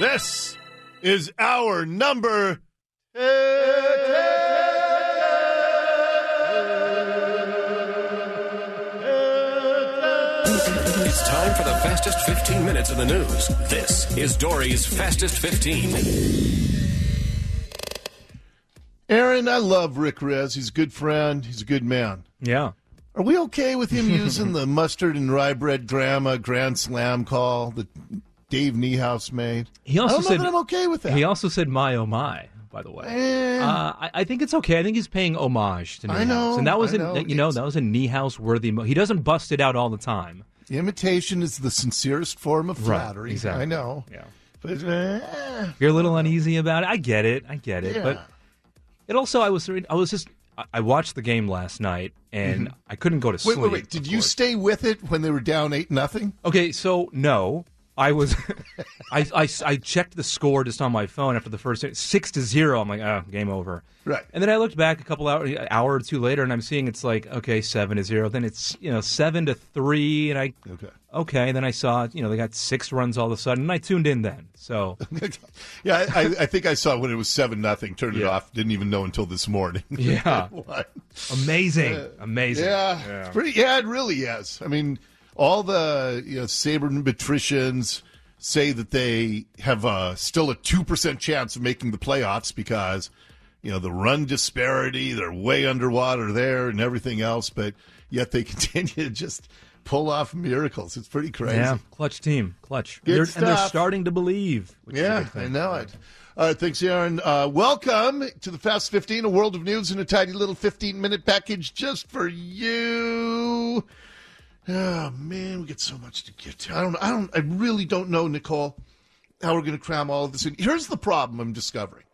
This is our number 10. It's time for the fastest 15 minutes in the news. This is Dory's Fastest 15. Aaron, I love Rick Rez. He's a good friend. He's a good man. Yeah. Are we okay with him using the mustard and rye bread grandma grand slam call that Dave Niehaus made? He also I don't know said that I'm okay with that. He also said my oh my, by the way. I think it's okay. I think he's paying homage to Niehaus. I know. And that was that was a Niehaus worthy he doesn't bust it out all the time. Imitation is the sincerest form of flattery. Right, exactly. I know. Yeah. But You're a little uneasy about it. I get it. Yeah. But it also I watched the game last night and I couldn't go to sleep. Wait. Did you stay with it when they were down 8-0? Okay, so no. I was, I checked the score just on my phone after the first 6-0. I'm like, oh, game over. Right. And then I looked back a couple hour or two later, and I'm seeing it's like, okay, 7-0. Then it's 7-3, and okay. Then I saw they got 6 runs all of a sudden, and I tuned in then. So yeah, I think I saw when it was 7-0. Turned it off. Didn't even know until this morning. Yeah. Amazing. Yeah. It really is. I mean, all the Saberton patricians say that they have still a 2% chance of making the playoffs because the run disparity, they're way underwater there and everything else, but yet they continue to just pull off miracles. It's pretty crazy. Yeah, clutch team, clutch. Good And they're starting to believe. Yeah, I know it. All right, thanks, Aaron. Welcome to the Fast 15, a world of news in a tiny little 15-minute package just for you. Oh, man, we get so much to get to. I really don't know, Nicole, how we're going to cram all of this in. Here's the problem I'm discovering.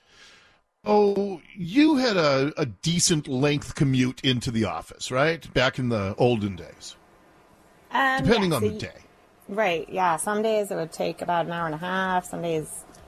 Oh, you had a decent length commute into the office, right? Back in the olden days. Depending on the day. Right, yeah. Some days it would take about an hour and a half. Some days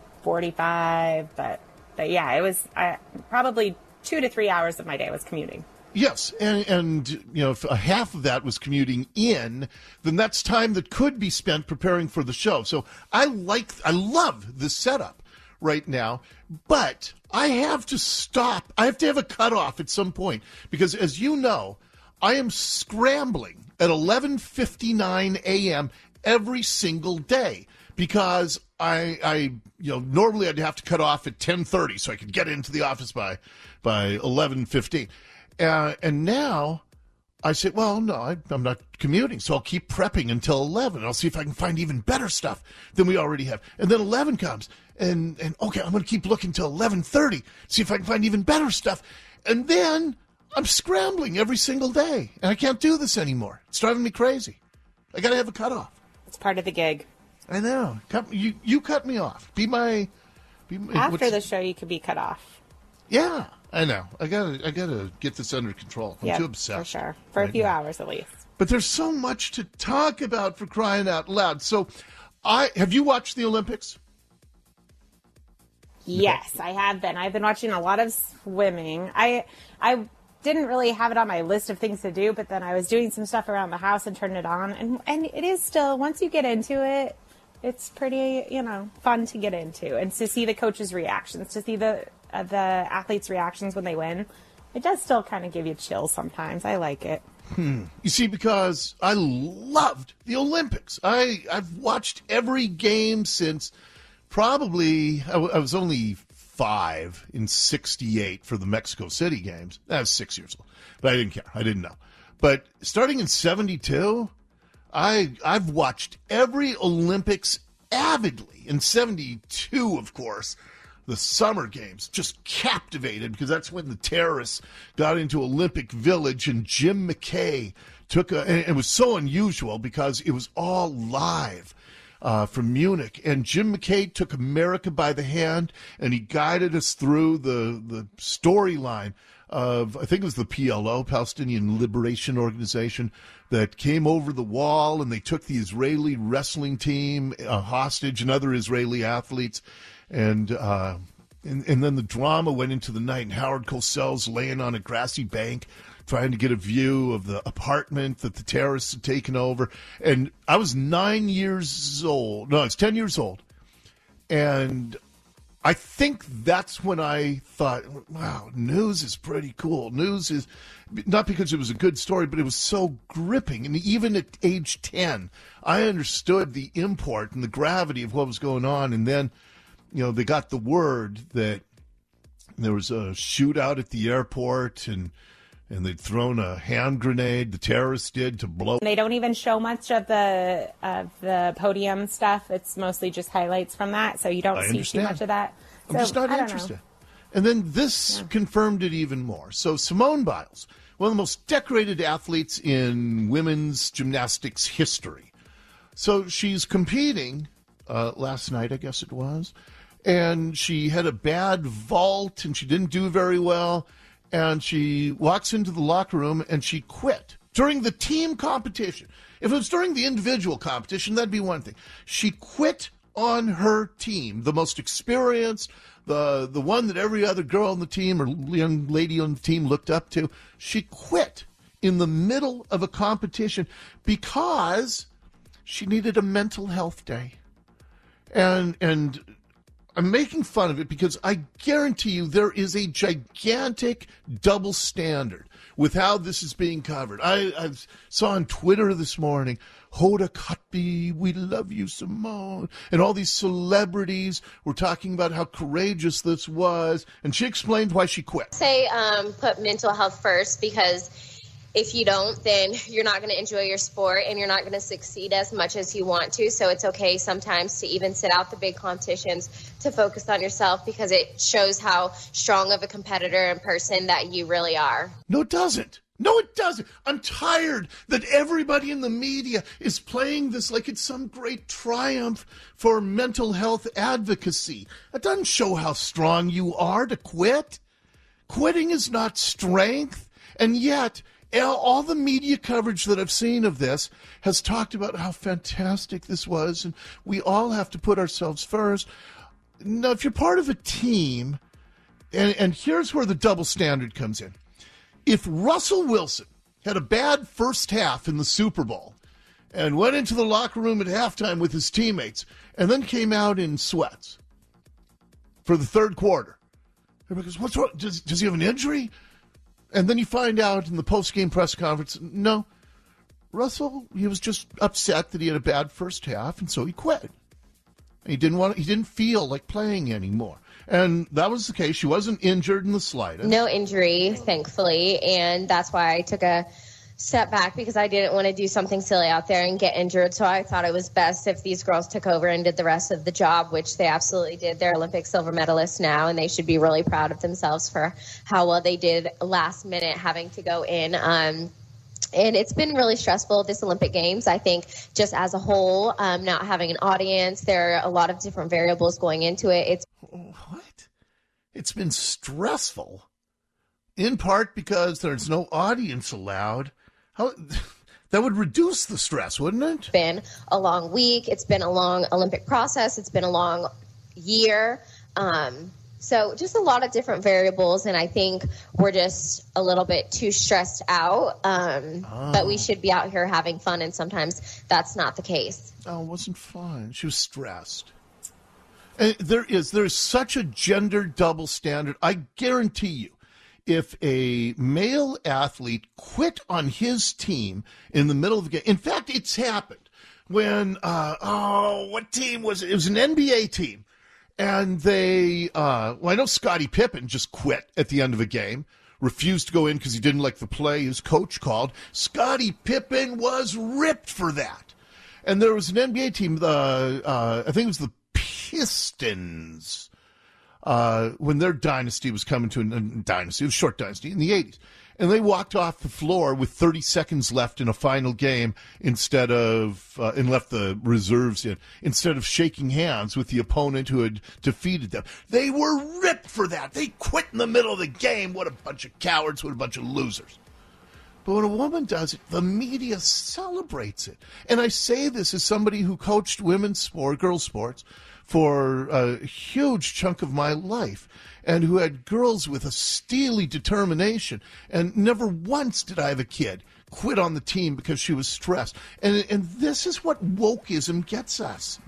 45. But yeah, it was probably 2 to 3 hours of my day was commuting. Yes, and if a half of that was commuting in, then that's time that could be spent preparing for the show. So I love this setup right now, but I have to stop. I have to have a cutoff at some point because, as you know, I am scrambling at 11:59 a.m. every single day because I normally I'd have to cut off at 10:30 so I could get into the office by 11:15. And now I say, well, no, I'm not commuting, so I'll keep prepping until 11. I'll see if I can find even better stuff than we already have. And then 11 comes, and okay, I'm going to keep looking till 11:30, see if I can find even better stuff. And then I'm scrambling every single day, and I can't do this anymore. It's driving me crazy. I got to have a cutoff. It's part of the gig. I know. You cut me off. After the show, you could be cut off. Yeah. I know. I gotta get this under control. I'm too obsessed. For sure. For a few hours at least. But there's so much to talk about, for crying out loud. So, have you watched the Olympics? Yes, I have been. I've been watching a lot of swimming. I didn't really have it on my list of things to do, but then I was doing some stuff around the house and turned it on. And it is still, once you get into it, it's pretty, fun to get into. And to see the coaches' reactions, to see the athletes' reactions when they win, it does still kind of give you chills sometimes. I like it. You see, because I loved the Olympics. I've watched every game since probably, I was only 5 in 1968 for the Mexico City games. I was 6 years old, but I didn't care. I didn't know. But starting in 1972, I've watched every Olympics avidly. In 1972, of course, the summer games, just captivated because that's when the terrorists got into Olympic Village and Jim McKay and it was so unusual because it was all live from Munich. And Jim McKay took America by the hand and he guided us through the storyline of, I think it was the PLO, Palestinian Liberation Organization, that came over the wall and they took the Israeli wrestling team hostage and other Israeli athletes. And then the drama went into the night, and Howard Cosell's laying on a grassy bank trying to get a view of the apartment that the terrorists had taken over. And I was 9 years old. No, I was 10 years old. And I think that's when I thought, wow, news is pretty cool. News is, not because it was a good story, but it was so gripping. And even at age 10, I understood the import and the gravity of what was going on. And then, they got the word that there was a shootout at the airport and they'd thrown a hand grenade, the terrorists did, to blow. They don't even show much of the podium stuff. It's mostly just highlights from that, so you don't see too much of that. I'm just not interested. And then this confirmed it even more. So Simone Biles, one of the most decorated athletes in women's gymnastics history. So she's competing last night, I guess it was, and she had a bad vault and she didn't do very well. And she walks into the locker room and she quit during the team competition. If it was during the individual competition, that'd be one thing. She quit on her team, the most experienced, the one that every other girl on the team or young lady on the team looked up to. She quit in the middle of a competition because she needed a mental health day. And I'm making fun of it because I guarantee you there is a gigantic double standard with how this is being covered. I saw on Twitter this morning, Hoda Kotb, we love you, Simone. And all these celebrities were talking about how courageous this was. And she explained why she quit. Put mental health first, because if you don't, then you're not going to enjoy your sport and you're not going to succeed as much as you want to. So it's okay sometimes to even sit out the big competitions to focus on yourself, because it shows how strong of a competitor and person that you really are. No, it doesn't. No, it doesn't. I'm tired that everybody in the media is playing this like it's some great triumph for mental health advocacy. That doesn't show how strong you are to quit. Quitting is not strength. And yet, all the media coverage that I've seen of this has talked about how fantastic this was, and we all have to put ourselves first. Now, if you're part of a team, and here's where the double standard comes in. If Russell Wilson had a bad first half in the Super Bowl and went into the locker room at halftime with his teammates and then came out in sweats for the third quarter, everybody goes, what's wrong? Does he have an injury? And then you find out in the post-game press conference, no, Russell, he was just upset that he had a bad first half, and so he quit. He didn't feel like playing anymore. And that was the case. She wasn't injured in the slightest. No injury, thankfully, and that's why I took a step back, because I didn't want to do something silly out there and get injured. So I thought it was best if these girls took over and did the rest of the job, which they absolutely did. They're Olympic silver medalists now, and they should be really proud of themselves for how well they did last minute having to go in. And it's been really stressful, this Olympic Games, I think, just as a whole, not having an audience. There are a lot of different variables going into it. What? It's been stressful, in part because there's no audience allowed. That would reduce the stress, wouldn't it? It's been a long week. It's been a long Olympic process. It's been a long year. So just a lot of different variables, and I think we're just a little bit too stressed out. But we should be out here having fun, and sometimes that's not the case. Oh, it wasn't fun. She was stressed. And there's such a gender double standard. I guarantee you, if a male athlete quit on his team in the middle of the game, in fact, it's happened when, what team was it? It was an NBA team. And they, I know Scottie Pippen just quit at the end of a game, refused to go in because he didn't like the play his coach called. Scottie Pippen was ripped for that. And there was an NBA team, I think it was the Pistons, when their dynasty was coming to it was a short dynasty in the 80s. And they walked off the floor with 30 seconds left in a final game and left the reserves in, instead of shaking hands with the opponent who had defeated them. They were ripped for that. They quit in the middle of the game. What a bunch of cowards. What a bunch of losers. But when a woman does it, the media celebrates it. And I say this as somebody who coached girls sports for a huge chunk of my life, and who had girls with a steely determination. And never once did I have a kid quit on the team because she was stressed. And this is what wokeism gets us.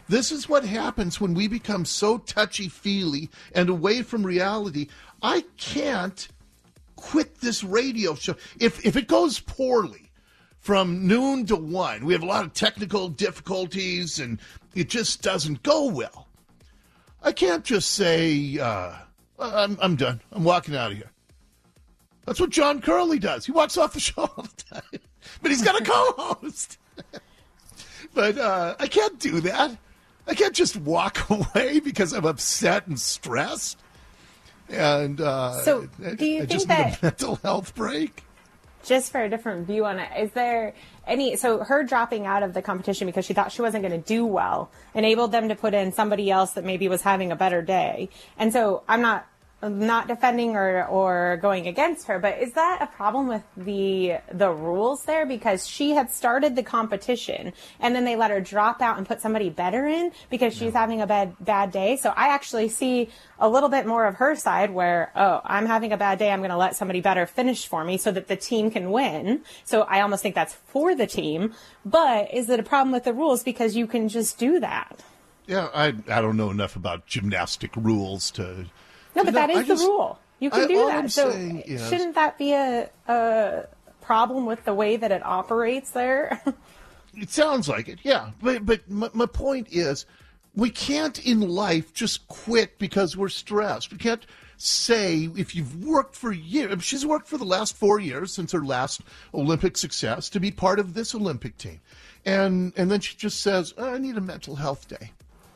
This is what happens when we become so touchy-feely and away from reality. I can't quit this radio show. If it goes poorly from noon to 1, we have a lot of technical difficulties and it just doesn't go well. I can't just say, I'm done. I'm walking out of here. That's what John Curley does. He walks off the show all the time. But he's got a co-host. But I can't do that. I can't just walk away because I'm upset and stressed. And so do you I think just that need a mental health break? Just for a different view on it, is there any, so her dropping out of the competition because she thought she wasn't going to do well enabled them to put in somebody else that maybe was having a better day. And so I'm not defending or going against her, but is that a problem with the rules there? Because she had started the competition and then they let her drop out and put somebody better in because she's having a bad day. So I actually see a little bit more of her side where, oh, I'm having a bad day, I'm going to let somebody better finish for me so that the team can win. So I almost think that's for the team. But is it a problem with the rules because you can just do that? Yeah, I don't know enough about gymnastic rules to... No, but that is the rule. You can do that. So shouldn't that be a problem with the way that it operates there? It sounds like it, yeah. But my point is, we can't in life just quit because we're stressed. We can't say if you've worked for years. She's worked for the last 4 years since her last Olympic success to be part of this Olympic team. And then she just says, I need a mental health day.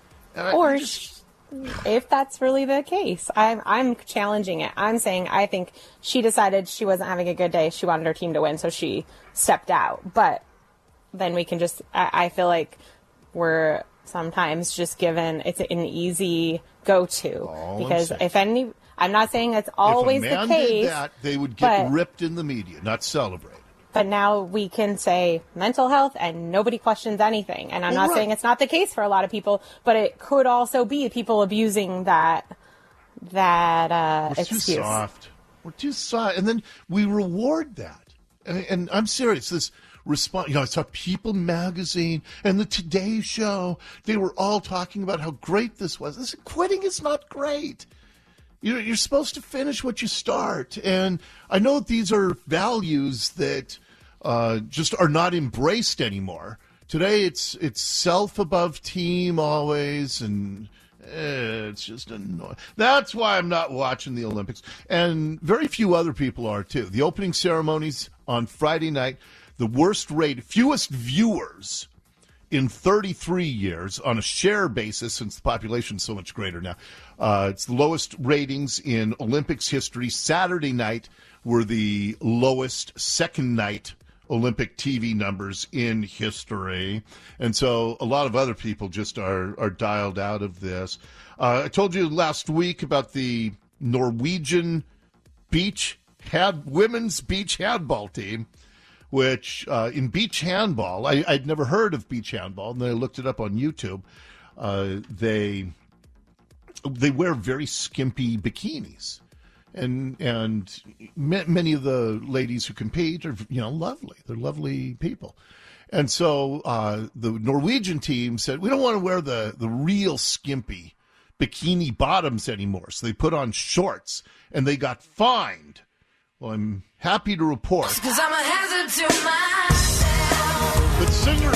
If that's really the case, I'm challenging it. I'm saying I think she decided she wasn't having a good day. She wanted her team to win, so she stepped out. But then we can just, I feel like we're sometimes just given, it's an easy go-to. Because I'm not saying that's always the case. If a man did that, they would get ripped in the media, not celebrated. But now we can say mental health and nobody questions anything. And I'm not saying it's not the case for a lot of people, but it could also be people abusing that excuse. We're too soft. We're too soft. And then we reward that. And I'm serious. This response, I saw People Magazine and the Today Show. They were all talking about how great this was. Quitting is not great. You're supposed to finish what you start. And I know these are values that just are not embraced anymore. Today it's self above team always, and it's just annoying. That's why I'm not watching the Olympics. And very few other people are, too. The opening ceremonies on Friday night, the worst rate, fewest viewers in 33 years on a share basis, since the population's so much greater now. It's the lowest ratings in Olympics history. Saturday night were the lowest second night Olympic TV numbers in history. And so a lot of other people just are dialed out of this. I told you last week about the Norwegian women's beach handball team, which in beach handball, I'd never heard of beach handball, and then I looked it up on YouTube. They wear very skimpy bikinis, and many of the ladies who compete are lovely. They're lovely people, and so the Norwegian team said, we don't want to wear the real skimpy bikini bottoms anymore, so they put on shorts, and they got fined. Well, I'm happy to report that singer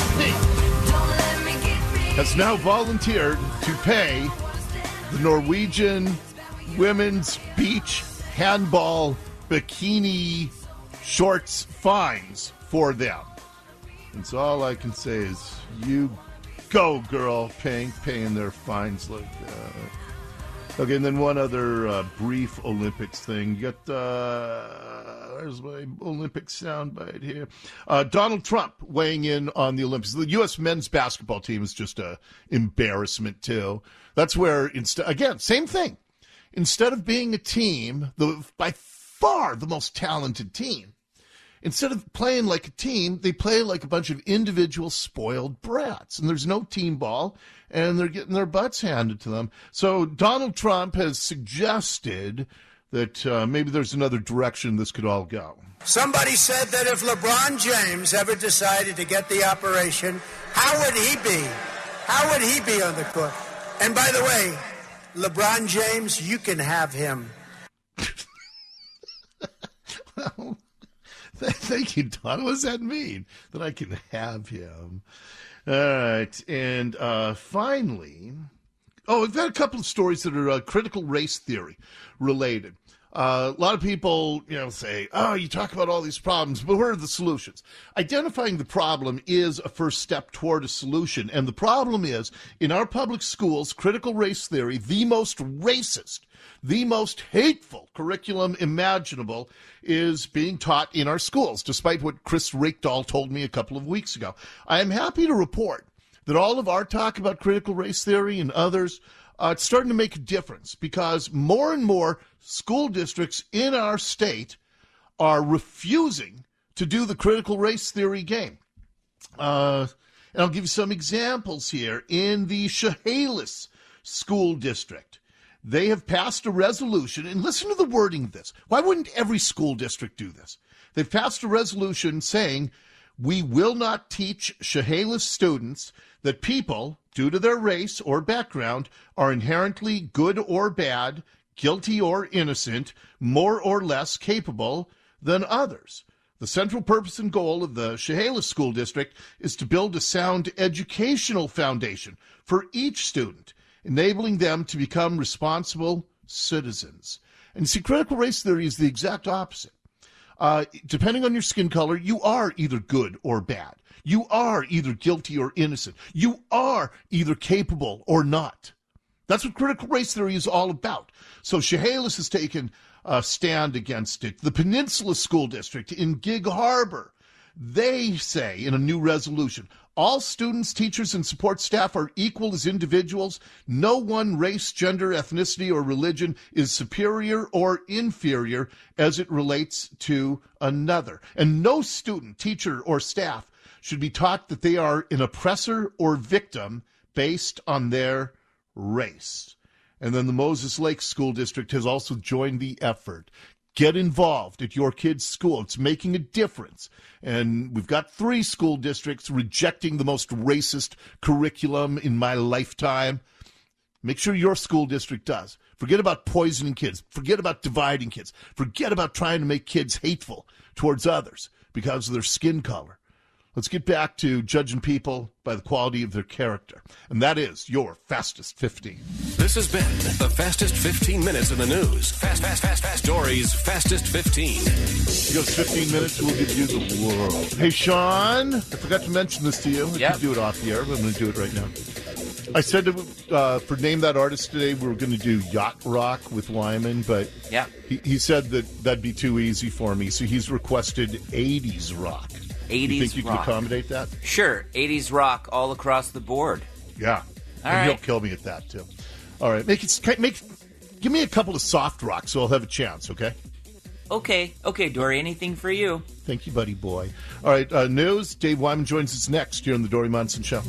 Pink has now volunteered to pay the Norwegian women's beach handball bikini shorts fines for them. And so all I can say is, you go, girl, Pink, paying their fines like that. Okay, and then one other brief Olympics thing. You got, there's my Olympic soundbite here. Donald Trump weighing in on the Olympics. The U.S. men's basketball team is just an embarrassment, too. That's where, again, same thing. Instead of being a team, by far the most talented team, instead of playing like a team, they play like a bunch of individual spoiled brats. And there's no team ball, and they're getting their butts handed to them. So Donald Trump has suggested that maybe there's another direction this could all go. Somebody said that if LeBron James ever decided to get the operation, how would he be? How would he be on the court? And by the way, LeBron James, you can have him. Well, thank you, Don. What does that mean? That I can have him? All right. And finally, we've got a couple of stories that are critical race theory related. A lot of people, say, you talk about all these problems, but what are the solutions? Identifying the problem is a first step toward a solution. And the problem is, in our public schools, critical race theory, the most racist, the most hateful curriculum imaginable, is being taught in our schools, despite what Chris Rakedahl told me a couple of weeks ago. I am happy to report that all of our talk about critical race theory and others, it's starting to make a difference, because more and more school districts in our state are refusing to do the critical race theory game. And I'll give you some examples here. In the Chehalis School District, they have passed a resolution, and listen to the wording of this. Why wouldn't every school district do this? They've passed a resolution saying, we will not teach Chehalis students that people, due to their race or background, are inherently good or bad, guilty or innocent, more or less capable than others. The central purpose and goal of the Chehalis School District is to build a sound educational foundation for each student, enabling them to become responsible citizens. And see, critical race theory is the exact opposite. Depending on your skin color, you are either good or bad. You are either guilty or innocent. You are either capable or not. That's what critical race theory is all about. So Chehalis has taken a stand against it. The Peninsula School District in Gig Harbor, they say in a new resolution, all students, teachers, and support staff are equal as individuals. No one race, gender, ethnicity, or religion is superior or inferior as it relates to another. And no student, teacher, or staff should be taught that they are an oppressor or victim based on their race. And then the Moses Lake School District has also joined the effort. Get involved at your kid's school. It's making a difference. And we've got 3 school districts rejecting the most racist curriculum in my lifetime. Make sure your school district does. Forget about poisoning kids. Forget about dividing kids. Forget about trying to make kids hateful towards others because of their skin color. Let's get back to judging people by the quality of their character. And that is your Fastest 15. This has been the Fastest 15 Minutes in the News. Fast Dory's Fastest 15. He goes 15 minutes, we'll give you the world. Hey, Sean, I forgot to mention this to you. I could do it off the air, but I'm going to do it right now. I said for Name That Artist today, we were going to do Yacht Rock with Wyman, but he said that'd be too easy for me, so he's requested 80s rock. 80s you think you rock. can accommodate that? Sure. 80s rock all across the board. Yeah. All He'll kill me at that, too. All right. Give me a couple of soft rock so I'll have a chance, okay? Okay, Dory, anything for you. Thank you, buddy boy. All right, news. Dave Wyman joins us next here on the Dory Monson Show.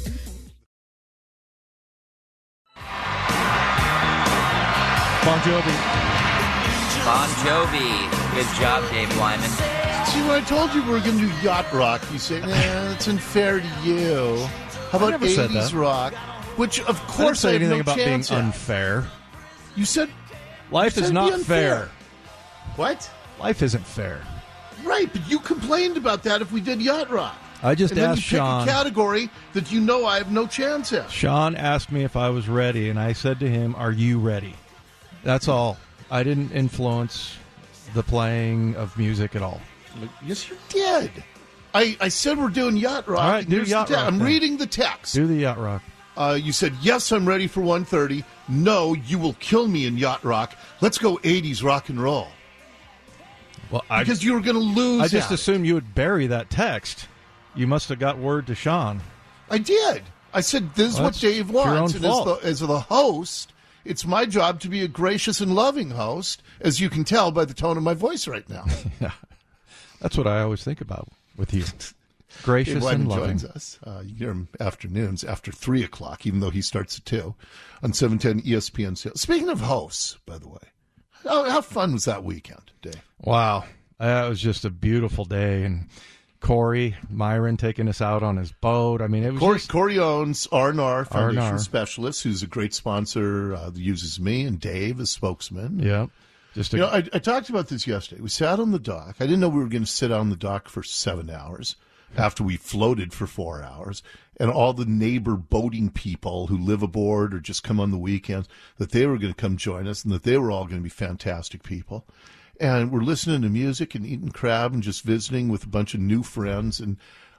Bon Jovi. Bon Jovi. Good job, Dave Wyman. See, when I told you we were going to do yacht rock, you say, that's unfair to you. How about 80s rock? Which, of course, I have didn't say anything no about chance being at. unfair. You said life is not fair. What? Life isn't fair. Right, but you complained about that if we did yacht rock. I just asked Sean. Pick a category that you know I have no chance at. Sean asked me if I was ready, and I said to him, "Are you ready?" That's all. I didn't influence the playing of music at all. Yes, you did. I said we're doing yacht rock. All right, do yacht rock. I'm reading the text. Do the yacht rock. You said, yes, I'm ready for 1:30. No, you will kill me in yacht rock. Let's go 80s rock and roll. Well, because you were going to lose. I just assumed you would bury that text. You must have got word to Sean. I did. I said, this is what Dave wants. Your own fault. As the host, it's my job to be a gracious and loving host, as you can tell by the tone of my voice right now. Yeah. That's what I always think about with you. Gracious and loving. Joins us. You hear him afternoons after 3 o'clock, even though he starts at 2 on 710 ESPN. Speaking of hosts, by the way, how fun was that weekend, Dave? Wow. It was just a beautiful day. And Corey Myron taking us out on his boat. I mean, it was Corey owns R&R Foundation Specialists, who's a great sponsor that uses me and Dave as spokesman. Yeah. I talked about this yesterday. We sat on the dock. I didn't know we were going to sit on the dock for 7 hours after we floated for 4 hours. And all the neighbor boating people who live aboard or just come on the weekends, that they were going to come join us and that they were all going to be fantastic people. And we're listening to music and eating crab and just visiting with a bunch of new friends. And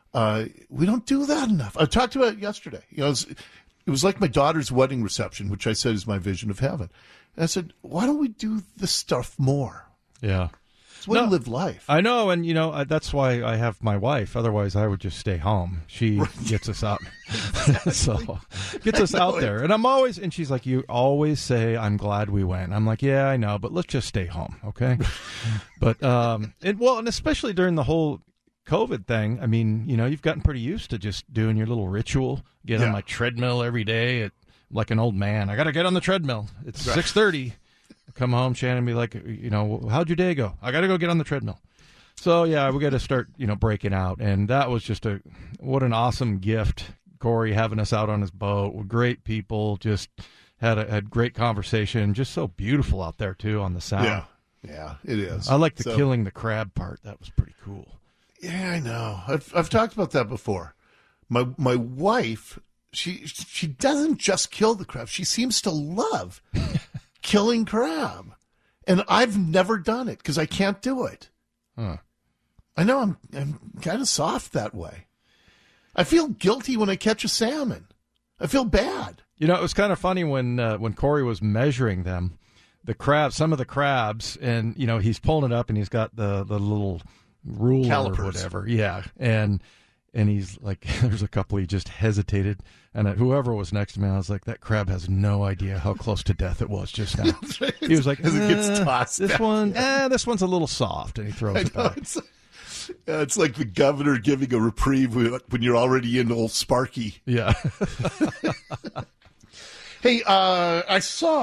we don't do that enough. I talked about it yesterday. It was like my daughter's wedding reception, which I said is my vision of heaven. And I said, why don't we do this stuff more? Yeah. It's way to live life. I know, and, that's why I have my wife. Otherwise, I would just stay home. She gets us out. So, gets us out there. And I'm always, and she's like, you always say, I'm glad we went. I'm like, yeah, I know, but let's just stay home, okay? But, and especially during the whole COVID thing, I mean, you've gotten pretty used to just doing your little ritual, get on my treadmill every day like an old man. I got to get on the treadmill. It's 6:30. Come home, Shannon, be like, how'd your day go? I got to go get on the treadmill. So, yeah, we got to start, breaking out. And that was just what an awesome gift, Corey, having us out on his boat. Great people, just had great conversation. Just so beautiful out there, too, on the sound. Yeah, it is. I like the killing the crab part. That was pretty cool. Yeah, I know. I've talked about that before. My wife, she doesn't just kill the crab. She seems to love killing crab. And I've never done it because I can't do it. Huh. I know I'm kind of soft that way. I feel guilty when I catch a salmon. I feel bad. It was kind of funny when Corey was measuring them, some of the crabs, and, he's pulling it up and he's got the little ruler calipers or whatever. Yeah. And he's like, there's a couple he just hesitated. And whoever was next to me, I was like, that crab has no idea how close to death it was just now. He was like, as it gets tossed this back. this one's a little soft, and he throws it back. It's like the governor giving a reprieve when you're already in old Sparky. Yeah. Hey, I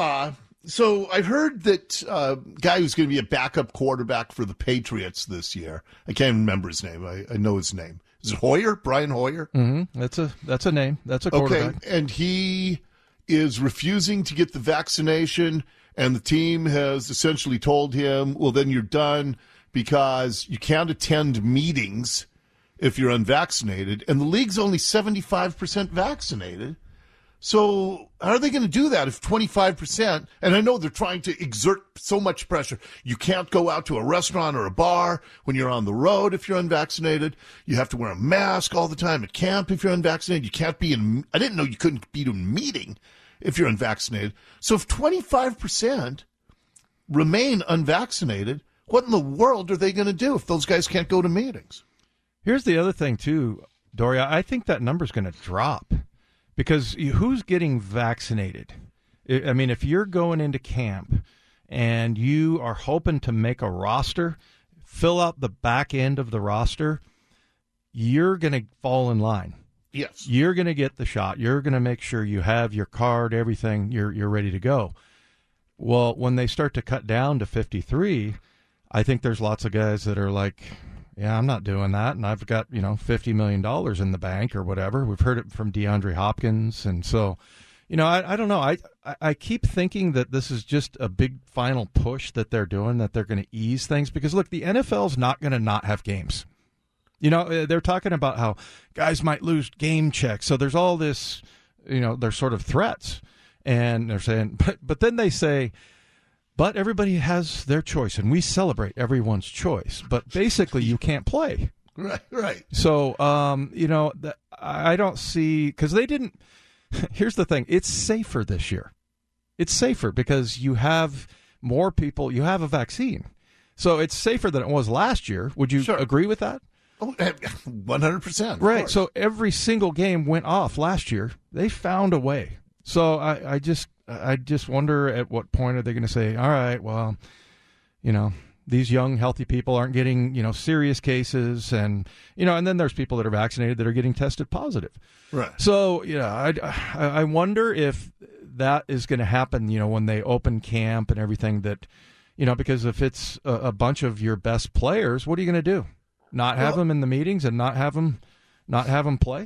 heard that guy who's going to be a backup quarterback for the Patriots this year. I can't remember his name. I know his name. Is it Hoyer? Brian Hoyer? Mm-hmm. That's a name. That's a quarterback. Okay, and he is refusing to get the vaccination, and the team has essentially told him, well, then you're done because you can't attend meetings if you're unvaccinated, and the league's only 75% vaccinated. So how are they going to do that if 25%, and I know they're trying to exert so much pressure. You can't go out to a restaurant or a bar when you're on the road if you're unvaccinated. You have to wear a mask all the time at camp if you're unvaccinated. You can't be I didn't know you couldn't be in a meeting if you're unvaccinated. So if 25% remain unvaccinated, what in the world are they going to do if those guys can't go to meetings? Here's the other thing, too, Doria. I think that number's going to drop. Because who's getting vaccinated? I mean, if you're going into camp and you are hoping to make a roster, fill out the back end of the roster, you're going to fall in line. Yes. You're going to get the shot. You're going to make sure you have your card, everything, you're ready to go. Well, when they start to cut down to 53, I think there's lots of guys that are like, yeah, I'm not doing that, and I've got, $50 million in the bank or whatever. We've heard it from DeAndre Hopkins, and so, I don't know. I keep thinking that this is just a big final push that they're doing, that they're going to ease things, because, look, the NFL's not going to not have games. They're talking about how guys might lose game checks, so there's all this, there's sort of threats, and they're saying, but then they say, but everybody has their choice, and we celebrate everyone's choice. But basically, you can't play. Right. So, I don't see, because they didn't. Here's the thing: it's safer this year. It's safer because you have more people. You have a vaccine, so it's safer than it was last year. Would you agree with that? Oh, 100%. Right. So every single game went off last year. They found a way. So I just wonder at what point are they going to say, all right, well, these young, healthy people aren't getting, serious cases. And, and then there's people that are vaccinated that are getting tested positive. Right. So, I wonder if that is going to happen, when they open camp and everything that, because if it's a bunch of your best players, what are you going to do? Not have him in the meetings and not have him play?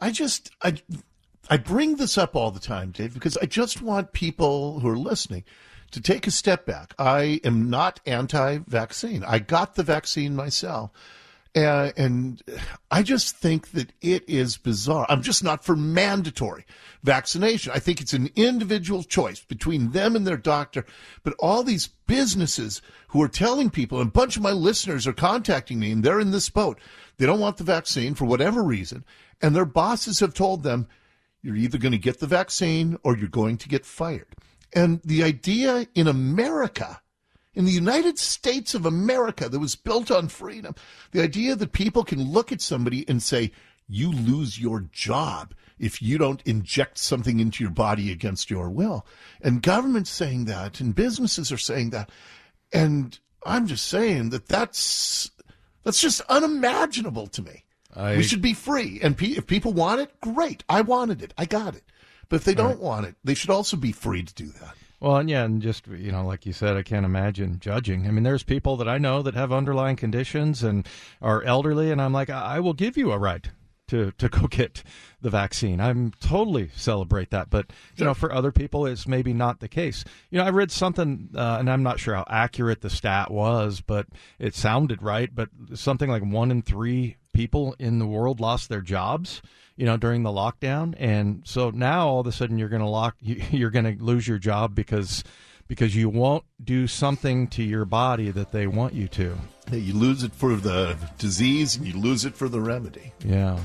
I bring this up all the time, Dave, because I just want people who are listening to take a step back. I am not anti-vaccine. I got the vaccine myself. And I just think that it is bizarre. I'm just not for mandatory vaccination. I think it's an individual choice between them and their doctor. But all these businesses who are telling people, and a bunch of my listeners are contacting me, and they're in this boat. They don't want the vaccine for whatever reason. And their bosses have told them, you're either going to get the vaccine or you're going to get fired. And the idea in America, in the United States of America that was built on freedom, the idea that people can look at somebody and say, you lose your job if you don't inject something into your body against your will. And government's saying that, and businesses are saying that. And I'm just saying that that's just unimaginable to me. We should be free. And if people want it, great. I wanted it. I got it. But if they don't want it, they should also be free to do that. Well, and yeah, and just, like you said, I can't imagine judging. I mean, there's people that I know that have underlying conditions and are elderly, and I'm like, I will give you a right to go get the vaccine. I'm totally celebrate that. But, for other people, it's maybe not the case. I read something, and I'm not sure how accurate the stat was, but it sounded right. But something like 1 in 3 people in the world lost their jobs, during the lockdown. And so now all of a sudden you're going to lose your job because you won't do something to your body that they want you to. Yeah, you lose it for the disease and you lose it for the remedy. Yeah.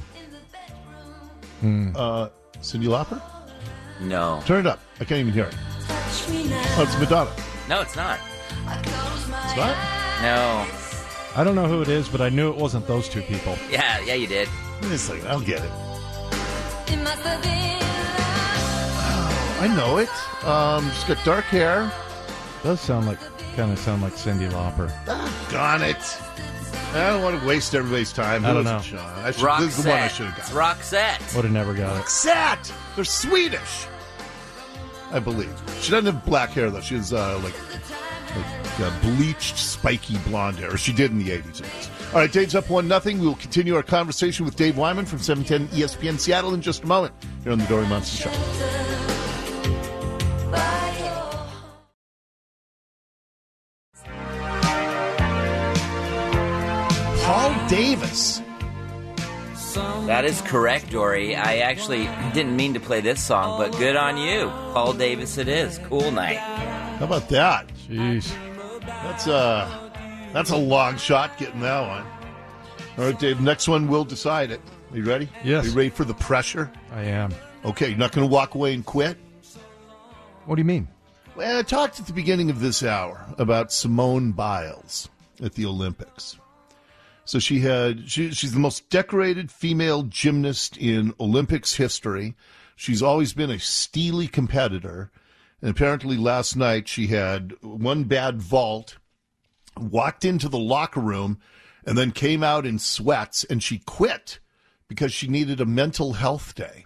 Cyndi Lauper? No. Turn it up. I can't even hear it. Oh, it's Madonna. No, it's not. It's not? No. I don't know who it is, but I knew it wasn't those two people. Yeah, you did. Wait a second, I'll get it. Oh, I know it. She's got dark hair. Does kind of sound like Cyndi Lauper. Darn it. I don't want to waste everybody's time. I don't know. This is the one I should have got. It's Roxette. Would have never got it. Roxette! They're Swedish, I believe. She doesn't have black hair, though. She has, bleached, spiky blonde hair. Or she did in the 80s. All right, Dave's up 1-0. We will continue our conversation with Dave Wyman from 710 ESPN Seattle in just a moment here on the Dori Monson Show. Paul Davis. That is correct, Dory. I actually didn't mean to play this song, but good on you. Paul Davis it is. Cool night. How about that? Jeez. That's a long shot getting that one. All right, Dave, next one we'll decide it. Are you ready? Yes. Are you ready for the pressure? I am. Okay, you're not going to walk away and quit? What do you mean? Well, I talked at the beginning of this hour about Simone Biles at the Olympics. So she's the most decorated female gymnast in Olympics history. She's always been a steely competitor. And apparently last night she had one bad vault, walked into the locker room, and then came out in sweats, and she quit because she needed a mental health day.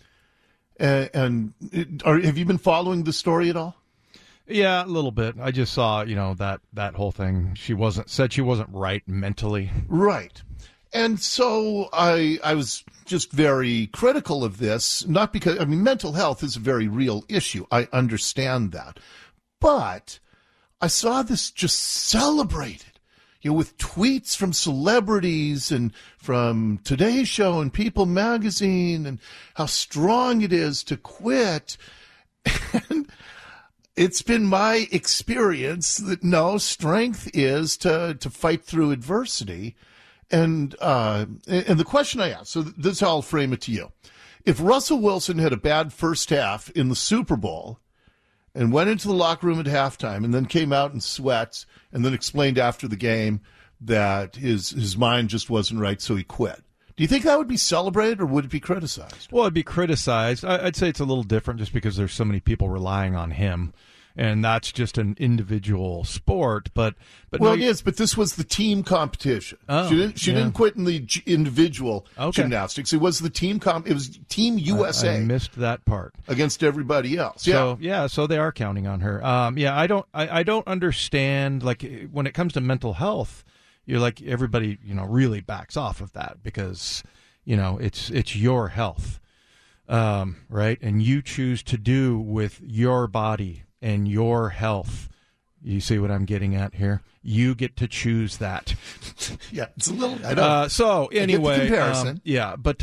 Have you been following the story at all? Yeah, a little bit. I just saw, that whole thing. She wasn't right mentally. Right. And so I was just very critical of this, not because, mental health is a very real issue. I understand that. But I saw this just celebrated, with tweets from celebrities and from Today Show and People Magazine and how strong it is to quit. And it's been my experience that no, strength is to fight through adversity. And the question I asked, so this is how I'll frame it to you. If Russell Wilson had a bad first half in the Super Bowl and went into the locker room at halftime and then came out in sweats and then explained after the game that his mind just wasn't right, so he quit, do you think that would be celebrated or would it be criticized? Well, it'd be criticized. I'd say it's a little different just because there's so many people relying on him. And that's just an individual sport, but well, it is. But this was the team competition. Oh, she didn't quit in the individual gymnastics. It was the team It was Team USA. I missed that part against everybody else. So they are counting on her. I don't understand. Like when it comes to mental health, you're like everybody, really backs off of that because, it's your health, right? And you choose to do with your body and your health. You see what I'm getting at here? You get to choose that. Yeah, it's a little. I know. So anyway, I get the comparison. Yeah, but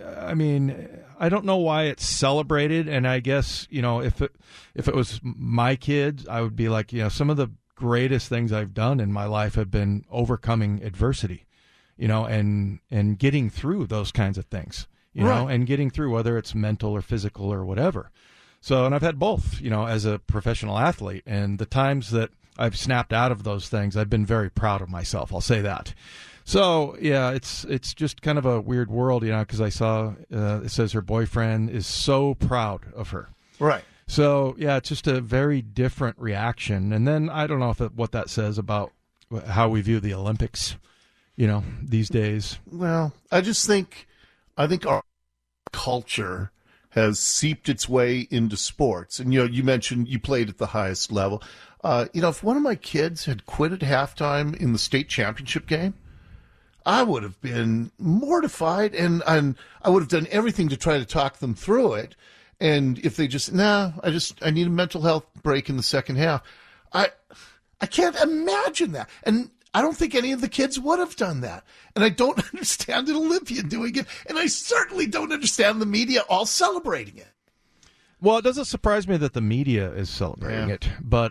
I don't know why it's celebrated, and I guess if it was my kids, I would be like, some of the greatest things I've done in my life have been overcoming adversity, and getting through those kinds of things, right. and getting through whether it's mental or physical or whatever. So, and I've had both, as a professional athlete, and the times that I've snapped out of those things, I've been very proud of myself. I'll say that. So, yeah, it's just kind of a weird world, because I saw it says her boyfriend is so proud of her. Right. So, yeah, it's just a very different reaction. And then I don't know what that says about how we view the Olympics, these days. Well, I think our culture has seeped its way into sports. And, you mentioned you played at the highest level. If one of my kids had quit at halftime in the state championship game, I would have been mortified, and I would have done everything to try to talk them through it. And if they I need a mental health break in the second half. I can't imagine that. And I don't think any of the kids would have done that. And I don't understand an Olympian doing it. And I certainly don't understand the media all celebrating it. Well, it doesn't surprise me that the media is celebrating it. But,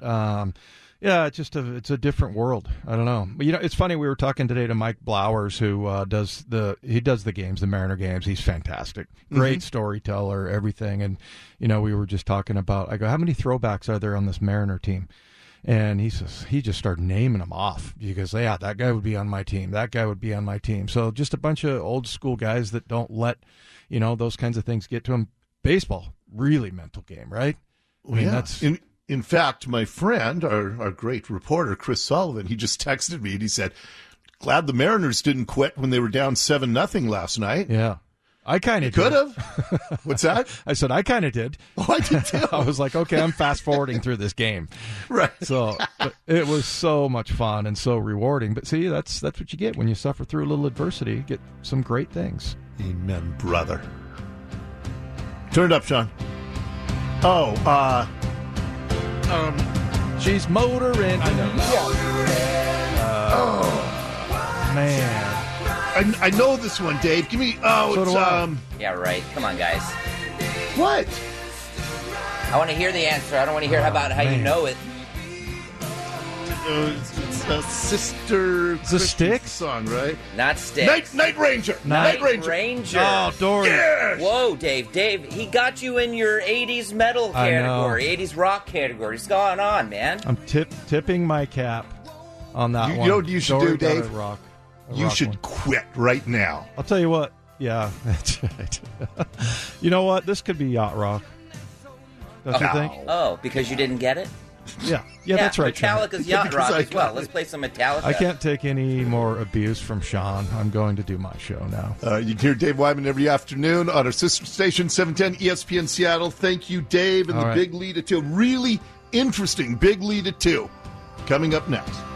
it's a different world. I don't know. But, it's funny. We were talking today to Mike Blowers, who does the games, the Mariner games. He's fantastic. Great storyteller, everything. And, we were just talking about, I go, how many throwbacks are there on this Mariner team? And he just started naming them off. He goes, yeah, that guy would be on my team. That guy would be on my team. So just a bunch of old school guys that don't let, those kinds of things get to them. Baseball, really mental game, right? I mean, that's in fact, my friend, our great reporter, Chris Sullivan, he just texted me and he said, glad the Mariners didn't quit when they were down 7-0 last night. Yeah. I kind of could have. What's that? I said, I kind of did. Oh, I did too. I was like, okay, I'm fast forwarding through this game. Right. So it was so much fun and so rewarding. But see, that's what you get when you suffer through a little adversity. You get some great things. Amen, brother. Turn it up, Sean. Oh, she's motoring. I know. Man. I know this one, Dave. Give me. Yeah, right. Come on, guys. What? I want to hear the answer. I don't want to hear about how you know it. It's a Sister the Styx song, right? Not Styx. Night Ranger. Night Ranger. Oh, Dory. Yes! Whoa, Dave, he got you in your 80s metal category, 80s rock category. What's going on, man? I'm tipping my cap on that one. You know what you should do, Dave? You should one. quit right now. I'll tell you what. Yeah, that's right. You know what? This could be yacht rock. Don't you think? Oh, because you didn't get it? Yeah, that's right. Metallica's yacht rock as well. Let's play some Metallica. I can't take any more abuse from Sean. I'm going to do my show now. You can hear Dave Wyman every afternoon on our sister station, 710 ESPN Seattle. Thank you, Dave, and Big Lead at 2. Really interesting Big Lead at 2. Coming up next.